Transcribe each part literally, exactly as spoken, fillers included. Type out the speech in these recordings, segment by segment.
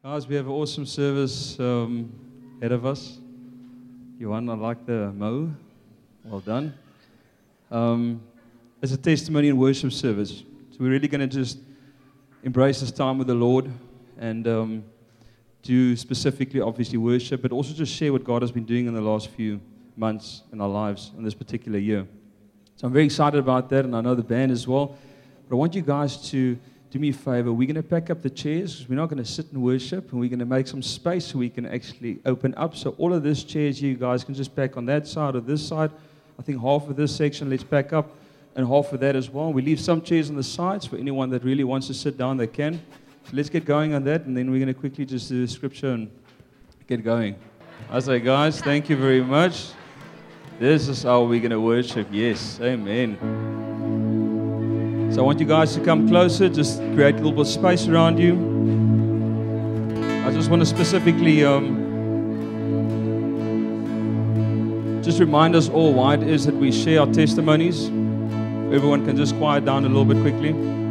Guys, we have an awesome service um, ahead of us. Johan, I like the mo. Well done. Um, it's a testimony and worship service. So we're really going to just embrace this time with the Lord and um, do specifically, obviously, worship, but also just share what God has been doing in the last few months in our lives in this particular year. So I'm very excited about that, and I know the band as well. But I want you guys to do me a favor. We're going to pack up the chairs because we're not going to sit and worship, and we're going to make some space so we can actually open up. So all of these chairs, you guys can just pack on that side or this side. I think half of this section, let's pack up, and half of that as well. We leave some chairs on the sides for anyone that really wants to sit down, they can. So let's get going on that, and then we're going to quickly just do the scripture and get going. I say, guys, thank you very much. This is how we're going to worship. Yes, amen. So I want you guys to come closer, just create a little bit of space around you. I just want to specifically um, just remind us all why it is that we share our testimonies. Everyone can just quiet down a little bit quickly.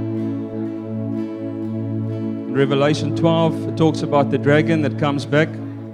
In Revelation twelve, it talks about the dragon that comes back.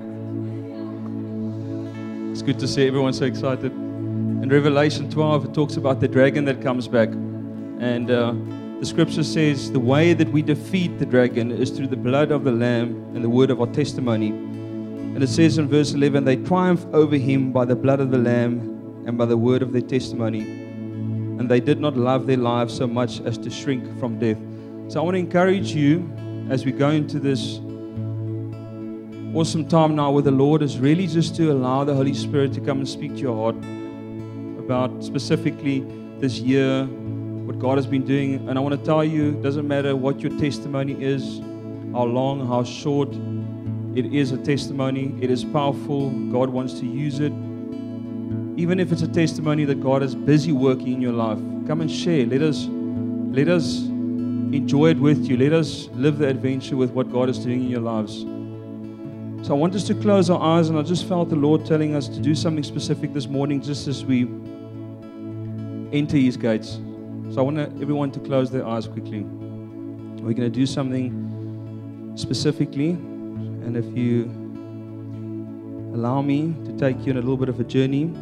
It's good to see everyone so excited. In Revelation twelve, it talks about the dragon that comes back. And uh, the scripture says the way that we defeat the dragon is through the blood of the Lamb and the word of our testimony. And it says in verse eleven, they triumph over him by the blood of the Lamb and by the word of their testimony. And they did not love their lives so much as to shrink from death. So I want to encourage you as we go into this awesome time now with the Lord is really just to allow the Holy Spirit to come and speak to your heart about specifically this year, what God has been doing. And I want to tell you, it doesn't matter what your testimony is, how long, how short, it is a testimony. It is powerful. God wants to use it. Even if it's a testimony that God is busy working in your life, come and share. Let us, let us enjoy it with you. Let us live the adventure with what God is doing in your lives. So I want us to close our eyes, and I just felt the Lord telling us to do something specific this morning just as we enter His gates. So I want everyone to close their eyes quickly. We're going to do something specifically, and if you allow me to take you on a little bit of a journey.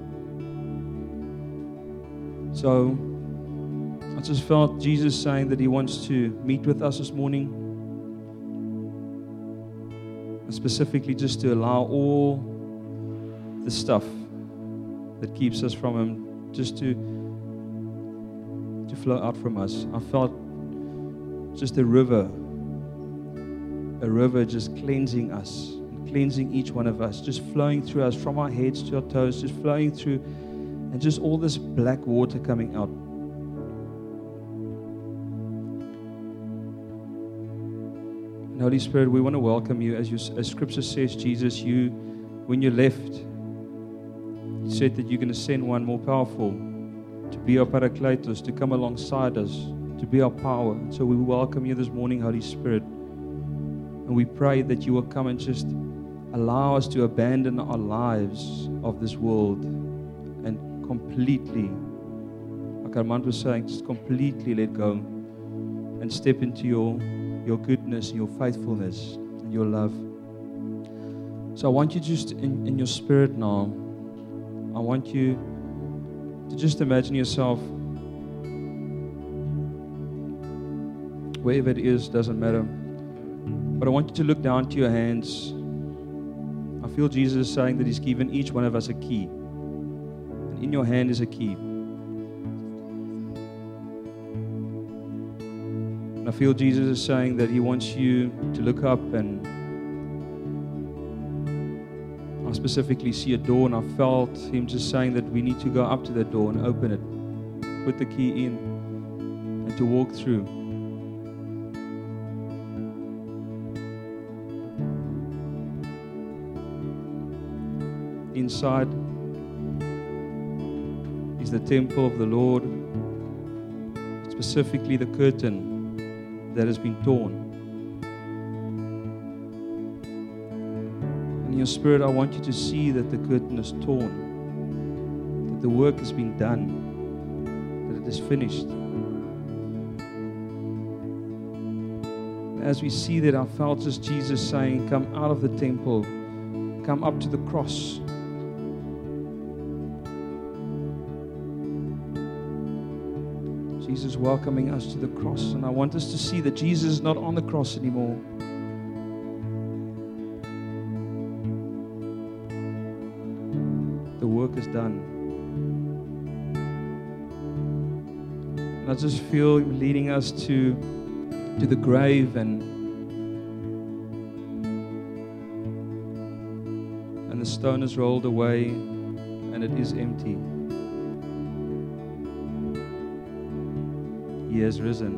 So I just felt Jesus saying that He wants to meet with us this morning, and specifically just to allow all the stuff that keeps us from Him just to to flow out from us. I felt just a river, a river just cleansing us, cleansing each one of us, just flowing through us from our heads to our toes, just flowing through, and just all this black water coming out. And Holy Spirit, we want to welcome you. As you, as Scripture says, Jesus, you, when you left, you said that you're going to send one more powerful to be our Paracletos, to come alongside us, to be our power. So we welcome you this morning, Holy Spirit. And we pray that you will come and just allow us to abandon our lives of this world and completely, like Armand was saying, just completely let go and step into your, your goodness, your faithfulness, and your love. So I want you just in, in your spirit now, I want you to just imagine yourself, wherever it is, doesn't matter. But I want you to look down to your hands. I feel Jesus saying that He's given each one of us a key. And in your hand is a key. And I feel Jesus is saying that He wants you to look up, and I specifically see a door, and I felt Him just saying that we need to go up to that door and open it, put the key in, and to walk through. Inside is the temple of the Lord, specifically the curtain that has been torn. In your spirit, I want you to see that the curtain is torn, that the work has been done, that it is finished. And as we see that, I felt just Jesus saying, come out of the temple, come up to the cross. Jesus welcoming us to the cross. And I want us to see that Jesus is not on the cross anymore. The work is done. And I just feel Him leading us to, to the grave, and, and the stone is rolled away and it is empty. He has risen.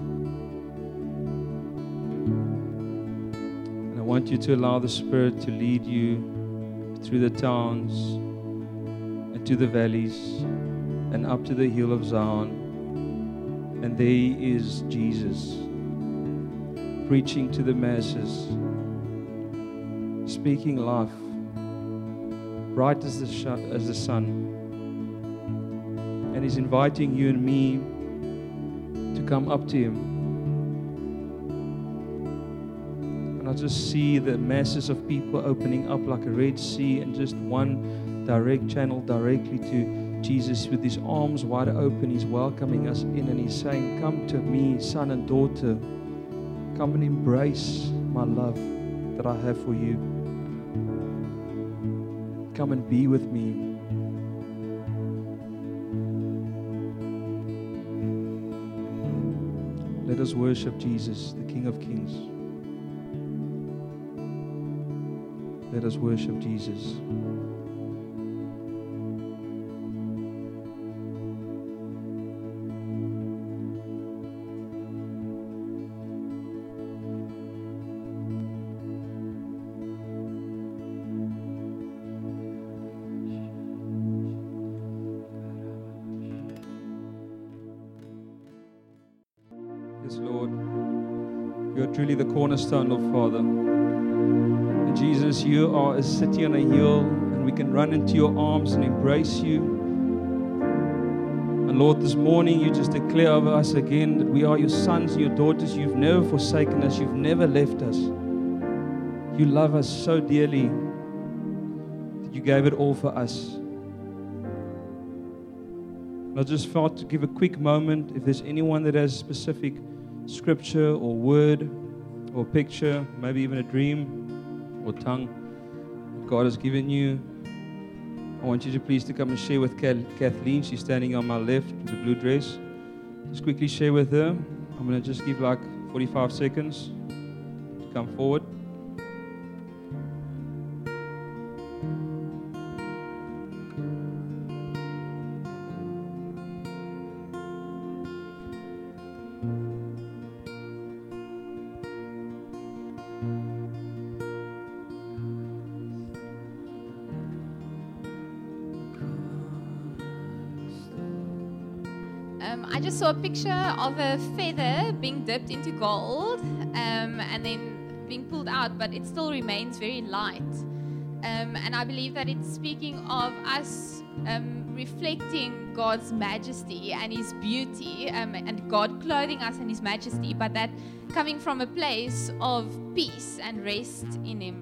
And I want you to allow the Spirit to lead you through the towns and to the valleys and up to the hill of Zion. And there is Jesus preaching to the masses, speaking life, bright as the, sh- as the sun. And He's inviting you and me to come up to Him. And I just see the masses of people opening up like a Red Sea, and just one direct channel directly to Jesus with His arms wide open. He's welcoming us in, and He's saying, come to me, son and daughter. Come and embrace my love that I have for you. Come and be with me. Let us worship Jesus, the King of Kings. Let us worship Jesus. Yes, Lord, you are truly the cornerstone, Lord Father. And Jesus, you are a city on a hill, and we can run into your arms and embrace you. And Lord, this morning you just declare over us again that we are your sons and your daughters. You've never forsaken us. You've never left us. You love us so dearly that you gave it all for us. And I just felt to give a quick moment, if there's anyone that has specific scripture or word or picture, maybe even a dream or tongue that God has given you, I want you to please to come and share with Kathleen. She's standing on my left with the blue dress. Just quickly share with her. I'm going to just give like forty-five seconds to come forward. I just saw a picture of a feather being dipped into gold um, and then being pulled out, but it still remains very light. Um, and I believe that it's speaking of us um, reflecting God's majesty and His beauty, um, and God clothing us in His majesty, but that coming from a place of peace and rest in Him.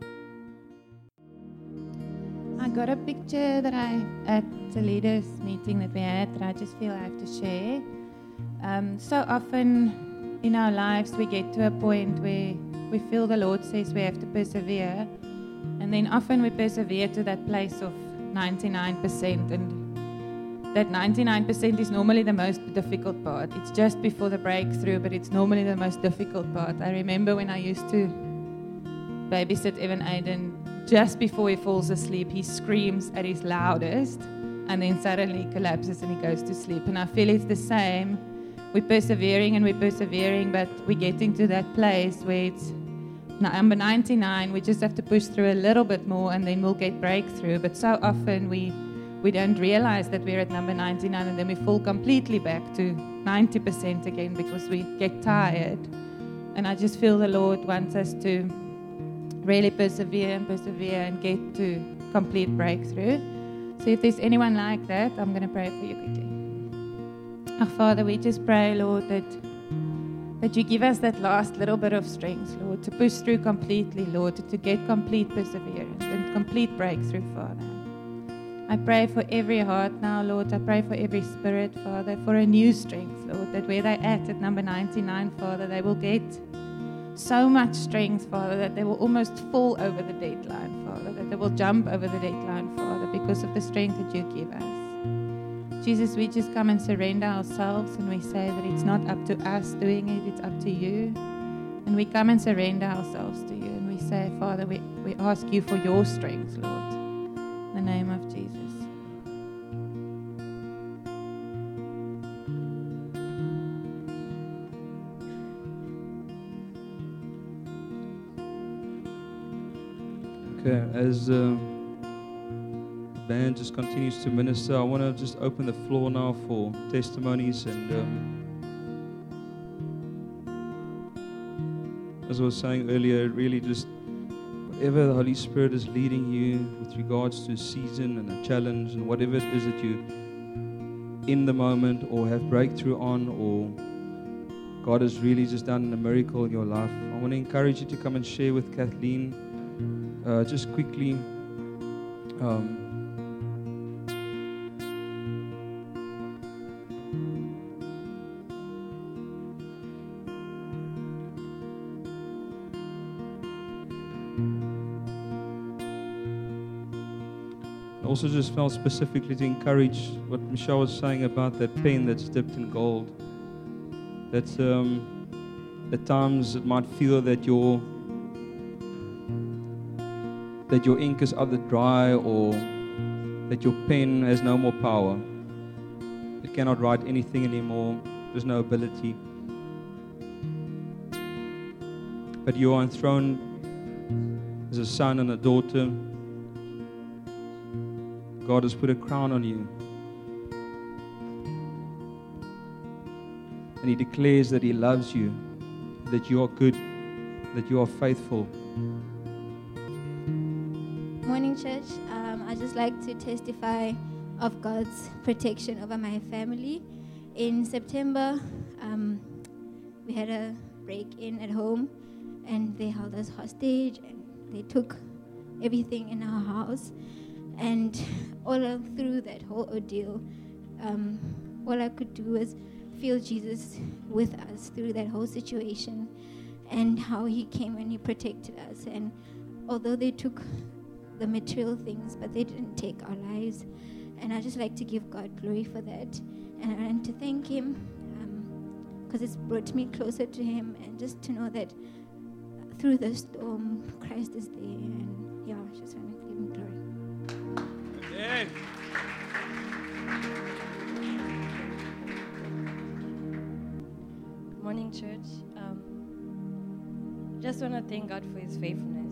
I got a picture that I, at the leaders meeting that we had, that I just feel I have to share. Um, so often in our lives we get to a point where we feel the Lord says we have to persevere, and then often we persevere to that place of ninety-nine percent, and that ninety-nine percent is normally the most difficult part. It's just before the breakthrough, but it's normally the most difficult part. I remember when I used to babysit Evan Aiden, just before he falls asleep, he screams at his loudest, and then suddenly he collapses and he goes to sleep. And I feel it's the same. We're persevering and we're persevering, but we're getting to that place where it's number ninety-nine. We just have to push through a little bit more, and then we'll get breakthrough. But so often we we don't realize that we're at number ninety-nine, and then we fall completely back to ninety percent again because we get tired. And I just feel the Lord wants us to really persevere and persevere and get to complete breakthrough. So if there's anyone like that, I'm going to pray for you quickly. Our Father, we just pray, Lord, that that you give us that last little bit of strength, Lord, to push through completely, Lord, to get complete perseverance and complete breakthrough, Father. I pray for every heart now, Lord. I pray for every spirit, Father, for a new strength, Lord, that where they're at at number ninety-nine, Father, they will get so much strength, Father, that they will almost fall over the deadline, Father, that they will jump over the deadline, Father, because of the strength that you give us. Jesus, we just come and surrender ourselves, and we say that it's not up to us doing it, it's up to you. And we come and surrender ourselves to you, and we say, Father, we, we ask you for your strength, Lord, in the name of Jesus. Okay, as uh, the band just continues to minister, I want to just open the floor now for testimonies. And um, as I was saying earlier, really just whatever the Holy Spirit is leading you with regards to a season and a challenge and whatever it is that you in the moment or have breakthrough on, or God has really just done a miracle in your life, I want to encourage you to come and share with Kathleen. Uh, just quickly, um, also just felt specifically to encourage what Michelle was saying about that pen that's dipped in gold. That um, at times it might feel that your that your ink is either dry or that your pen has no more power. It cannot write anything anymore. There's no ability. But you are enthroned as a son and a daughter. God has put a crown on you. And He declares that He loves you, that you are good, that you are faithful. Morning, church. Um, I just like to testify of God's protection over my family. In September, um, we had a break-in at home, and they held us hostage, and they took everything in our house. And all through that whole ordeal, um, all I could do was feel Jesus with us through that whole situation, and how He came and He protected us. And although they took the material things, but they didn't take our lives. And I just like to give God glory for that, and, and to thank Him, because um, it's brought me closer to Him, and just to know that through the storm, Christ is there. And yeah, I just want to give Him glory. Yeah. Morning, church. Um, just want to thank God for His faithfulness.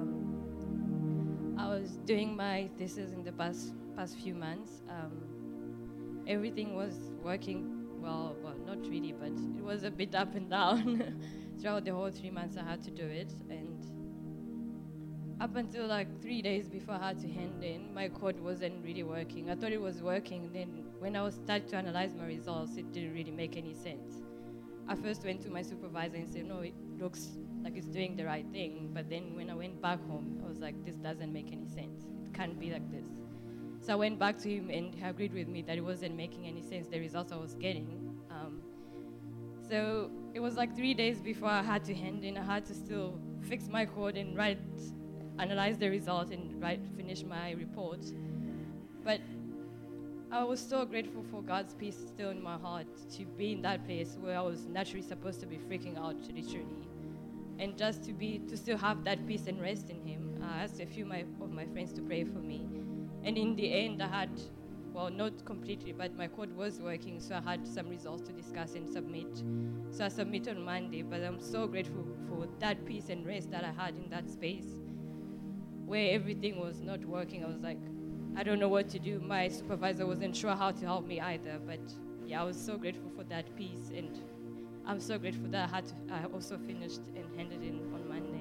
I was doing my thesis in the past past few months. Um, everything was working well, well, not really, but it was a bit up and down. Throughout the whole three months I had to do it, and up until like three days before I had to hand in, my code wasn't really working. I thought it was working, then when I was starting to analyze my results, it didn't really make any sense. I first went to my supervisor and said, no, it looks like it's doing the right thing. But then when I went back home, I was like, this doesn't make any sense. It can't be like this. So I went back to him, and he agreed with me that it wasn't making any sense, the results I was getting. Um, so it was like three days before I had to hand in. I had to still fix my code and write, analyze the result and write, finish my report. But I was so grateful for God's peace still in my heart to be in that place where I was naturally supposed to be freaking out, literally. And just to be, to still have that peace and rest in Him. I asked a few my, of my friends to pray for me. And in the end, I had, well, not completely, but my code was working, so I had some results to discuss and submit. So I submitted on Monday, but I'm so grateful for that peace and rest that I had in that space where everything was not working. I was like, I don't know what to do. My supervisor wasn't sure how to help me either, but yeah, I was so grateful for that peace, and I'm so grateful that I had to, I also finished and handed in on Monday.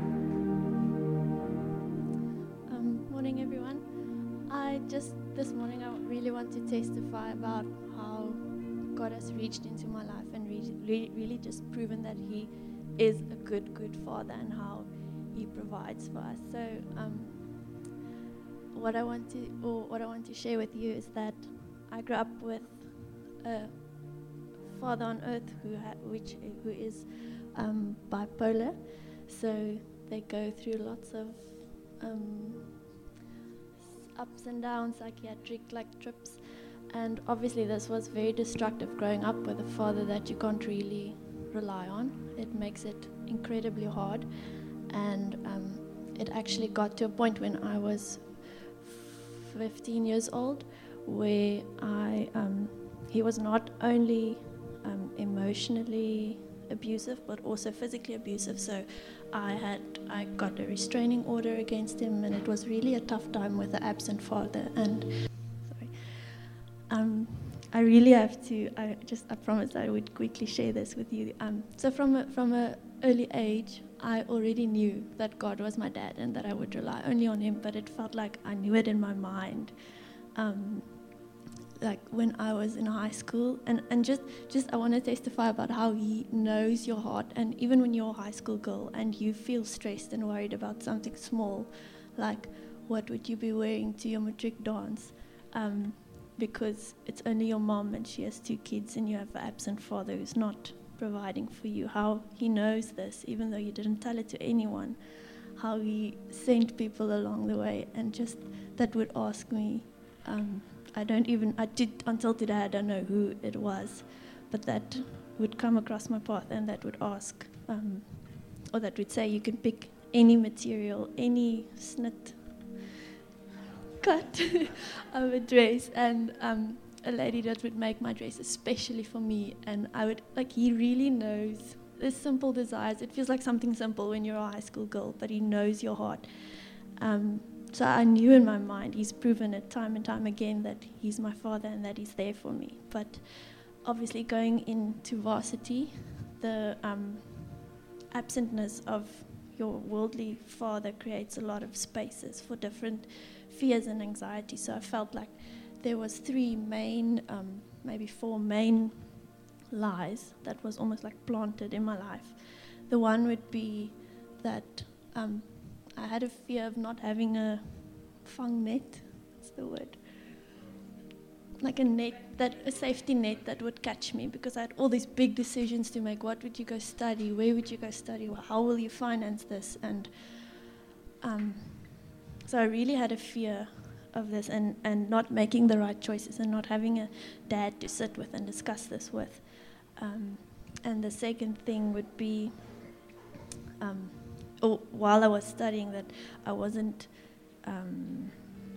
Um, morning, everyone. I just, this morning, I really really want to testify about how God has reached into my life and re- re- really just proven that He is a good, good Father and how He provides for us. So, um, what I want to, or what I want to share with you is that I grew up with a father on earth who ha- which who is um, bipolar. So they go through lots of um, ups and downs, psychiatric like trips, and obviously this was very destructive growing up with a father that you can't really rely on. It makes it incredibly hard, and um, it actually got to a point when I was fifteen years old where I um, he was not only um, emotionally abusive but also physically abusive. So I had I got a restraining order against him, and it was really a tough time with the absent father. And sorry, um, I really have to. I just I promised I would quickly share this with you. Um, so from a, from a early age, I already knew that God was my dad and that I would rely only on Him. But it felt like I knew it in my mind. Um, like when I was in high school, and, and just, just I want to testify about how He knows your heart. And even when you're a high school girl and you feel stressed and worried about something small, like what would you be wearing to your matric dance, um, because it's only your mom and she has two kids and you have an absent father who's not providing for you, how He knows this even though you didn't tell it to anyone, how He sent people along the way, and just that would ask me, um, I don't even, I did, until today I don't know who it was, but that would come across my path and that would ask, um, or that would say you can pick any material, any snit, cut of a dress, and um, a lady that would make my dress especially for me. And I would, like, He really knows the simple desires. It feels like something simple when you're a high school girl, but He knows your heart. Um, So I knew in my mind, He's proven it time and time again that He's my Father and that He's there for me. But obviously going into varsity, the um, absentness of your worldly father creates a lot of spaces for different fears and anxiety. So I felt like there was three main, um, maybe four main lies that was almost like planted in my life. The one would be that um, I had a fear of not having a fang net, what's the word? Like a net, that a safety net that would catch me, because I had all these big decisions to make. What would you go study? Where would you go study? How will you finance this? And um, so I really had a fear of this, and, and not making the right choices and not having a dad to sit with and discuss this with. Um, and the second thing would be, um, Oh, while I was studying, that I wasn't, um,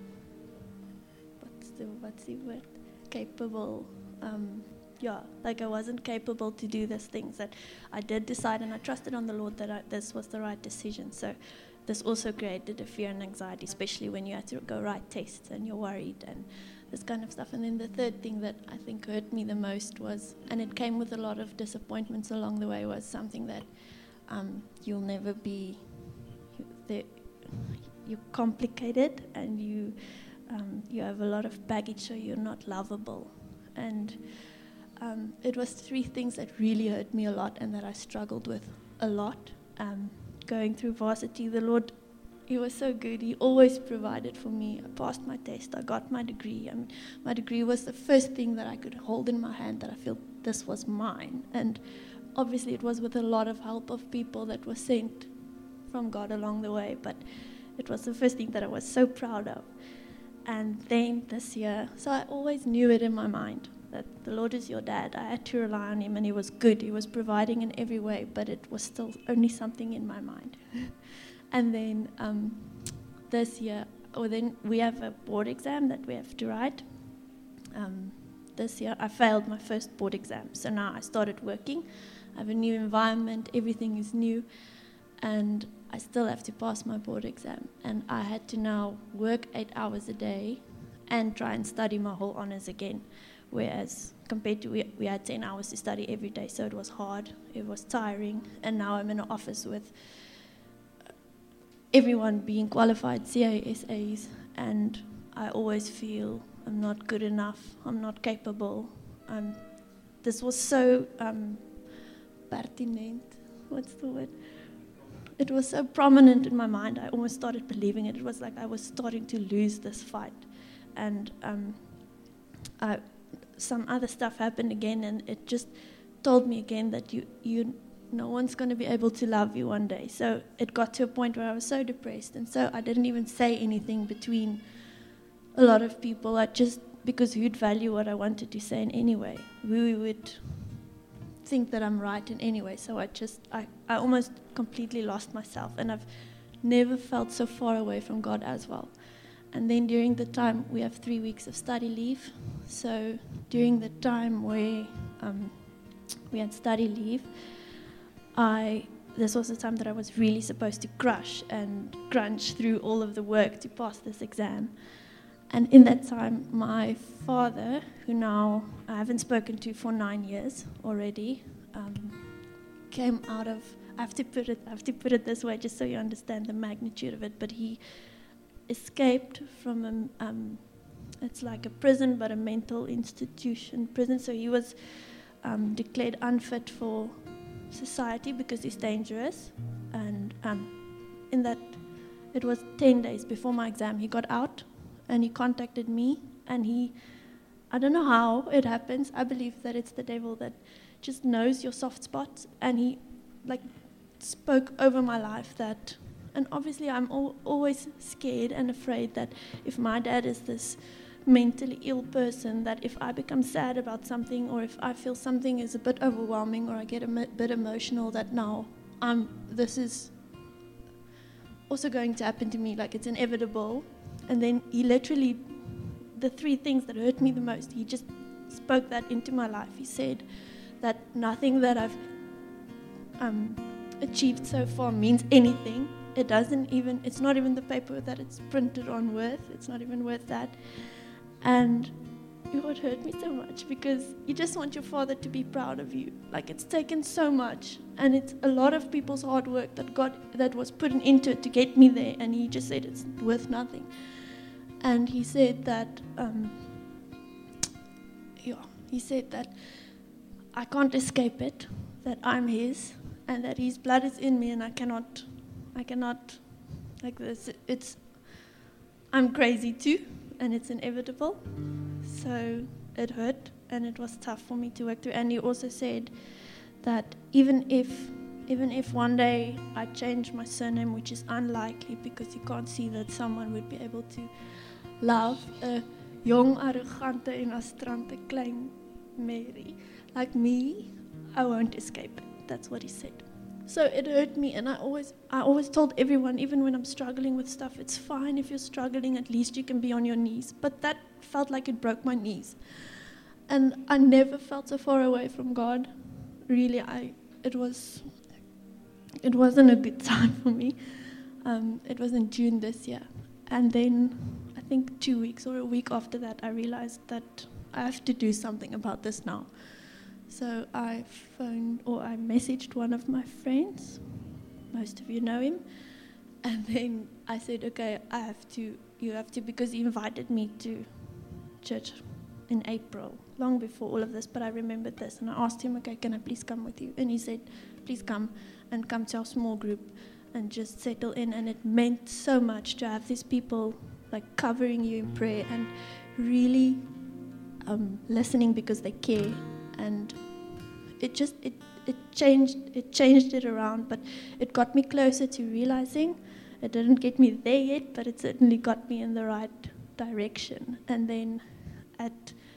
what's the what's the word, capable, um, yeah, like I wasn't capable to do these things. That I did decide, and I trusted on the Lord that I, this was the right decision. So this also created a fear and anxiety, especially when you had to go write tests and you're worried and this kind of stuff. And then the third thing that I think hurt me the most was, and it came with a lot of disappointments along the way, was something that Um, you'll never be, you, the, you're complicated and you um, you have a lot of baggage, so you're not lovable. And um, it was three things that really hurt me a lot and that I struggled with a lot. Um, going through varsity, the Lord, He was so good. He always provided for me. I passed my test. I got my degree. I mean, my degree was the first thing that I could hold in my hand that I felt this was mine. And obviously, it was with a lot of help of people that were sent from God along the way, but it was the first thing that I was so proud of. And then this year, so I always knew it in my mind that the Lord is your dad. I had to rely on Him, and He was good. He was providing in every way, but it was still only something in my mind. And then um, this year, or then we have a board exam that we have to write. Um, this year, I failed my first board exam, so now I started working. I have a new environment, everything is new, and I still have to pass my board exam. And I had to now work eight hours a day and try and study my whole honours again, whereas compared to, we, we had ten hours to study every day, so it was hard, it was tiring, and now I'm in an office with everyone being qualified C A S As, and I always feel I'm not good enough, I'm not capable. Um, this was so um, pertinent, what's the word? It was so prominent in my mind, I almost started believing it. It was like I was starting to lose this fight. And um, I, some other stuff happened again, and it just told me again that you, you, no one's going to be able to love you one day. So it got to a point where I was so depressed, and so I didn't even say anything between a lot of people. I just, because who'd value what I wanted to say in any way? We would think that I'm right in any way. So I just, I, I almost completely lost myself, and I've never felt so far away from God as well. And then during the time, we have three weeks of study leave. So during the time where um, we had study leave, I, this was the time that I was really supposed to crush and crunch through all of the work to pass this exam. And in that time, my father, who now I haven't spoken to for nine years already, um, came out of, I have to put it, I have to put it this way just so you understand the magnitude of it, but he escaped from a, um, it's like a prison, but a mental institution prison. So he was um, declared unfit for society because he's dangerous. And um, in that, it was ten days before my exam, he got out and he contacted me, and he, I don't know how it happens. I believe that it's the devil that just knows your soft spots, and he like spoke over my life that, and obviously I'm al- always scared and afraid that if my dad is this mentally ill person, that if I become sad about something, or if I feel something is a bit overwhelming, or I get a m- bit emotional, that now I'm, this is also going to happen to me, like it's inevitable. And then he literally, the three things that hurt me the most, he just spoke that into my life. He said that nothing that I've um, achieved so far means anything. It doesn't even, it's not even the paper that it's printed on worth. It's not even worth that. And it would hurt me so much, because you just want your father to be proud of you. Like, it's taken so much, and it's a lot of people's hard work that got, that was put into it to get me there, and he just said it's worth nothing. And he said that, um, yeah, he said that I can't escape it, that I'm his, and that his blood is in me, and I cannot, I cannot, like this, it's, I'm crazy too, and it's inevitable. So it hurt, and it was tough for me to work through. And he also said that even if, even if one day I change my surname, which is unlikely, because you can't see that someone would be able to love a young, arrogante en astrante klein Mary like me, I won't escape it. That's what he said. So it hurt me, and I always, I always told everyone, even when I'm struggling with stuff, it's fine if you're struggling, at least you can be on your knees. But that felt like it broke my knees. And I never felt so far away from God. Really, I, it was, it wasn't a good time for me. Um, it was in June this year. And then, I think two weeks or a week after that, I realized that I have to do something about this now. So I phoned, or I messaged one of my friends. Most of you know him. And then I said, okay, I have to, you have to, because he invited me to church in April, long before all of this, but I remembered this. And I asked him, okay, can I please come with you? And he said, please come, and come to our small group and just settle in. And it meant so much to have these people like covering you in prayer and really um, listening because they care. And it just, it, it changed it changed it around, but it got me closer to realizing. It didn't get me there yet, but it certainly got me in the right direction. And then at,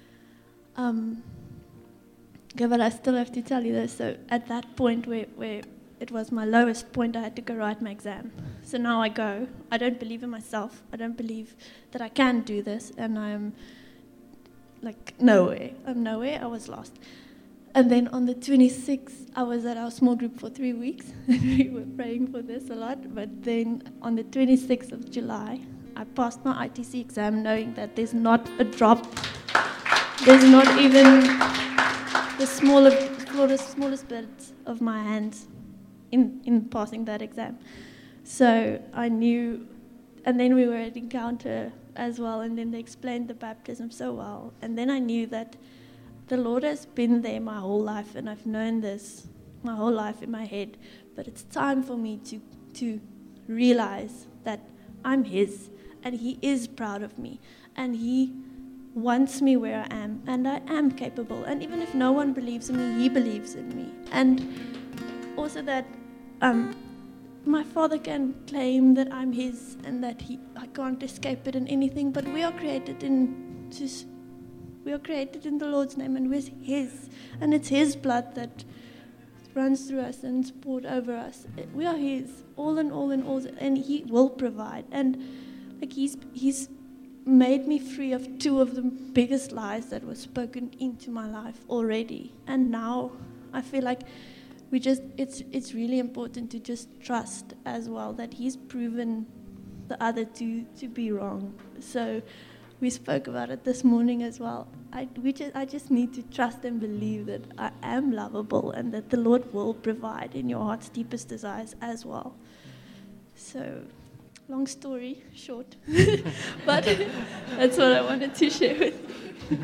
um, okay, but I still have to tell you this. So at that point where, where it was my lowest point, I had to go write my exam. So now I go. I don't believe in myself. I don't believe that I can do this, and I'm like nowhere. I'm nowhere. I was lost. And then on the twenty-sixth, I was at our small group for three weeks. We were praying for this a lot. But then on the twenty-sixth of July, I passed my I T C exam knowing that there's not a drop. There's not even the smallest, smallest, smallest bit of my hands in, in passing that exam. So I knew, and then we were at Encounter as well, and then they explained the baptism so well. And then I knew that the Lord has been there my whole life, and I've known this my whole life in my head. But it's time for me to, to realize that I'm His, and He is proud of me, and He wants me where I am, and I am capable. And even if no one believes in me, He believes in me. And also that um, my Father can claim that I'm His and that he, I can't escape it in anything, but we are created in just, we are created in the Lord's name, and we're His, and it's His blood that runs through us and is poured over us. We are His, all in all in all, and He will provide. And like He's He's made me free of two of the biggest lies that were spoken into my life already. And now I feel like we just it's it's really important to just trust as well that He's proven the other two to be wrong. So we spoke about it this morning as well. I we just I just need to trust and believe that I am lovable, and that the Lord will provide in your heart's deepest desires as well. So, long story short, but that's what I wanted to share with you.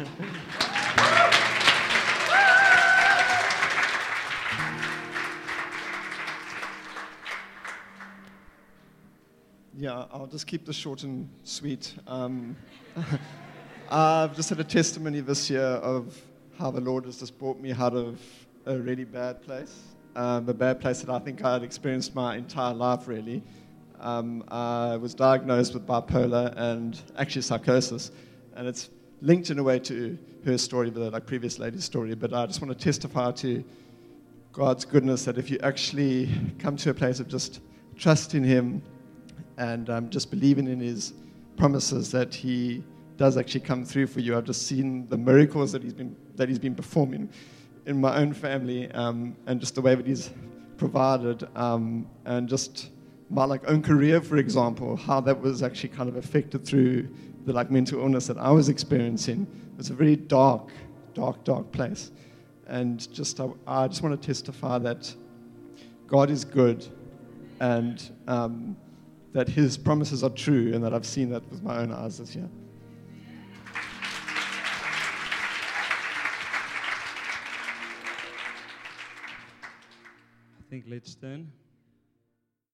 Yeah, I'll just keep this short and sweet. Um, I've just had a testimony this year of how the Lord has just brought me out of a really bad place, um, a bad place that I think I had experienced my entire life, really. Um, I was diagnosed with bipolar and actually psychosis, and it's linked in a way to her story, the like previous lady's story, but I just want to testify to God's goodness, that if you actually come to a place of just trusting Him and um, just believing in His promises, that He does actually come through for you. I've just seen the miracles that He's been that He's been performing in my own family, um, and just the way that He's provided, um, and just my like own career, for example, how that was actually kind of affected through the like mental illness that I was experiencing. It was a very dark, dark, dark place, and just I, I just want to testify that God is good, and um, that His promises are true, and that I've seen that with my own eyes this year. I think let's stand.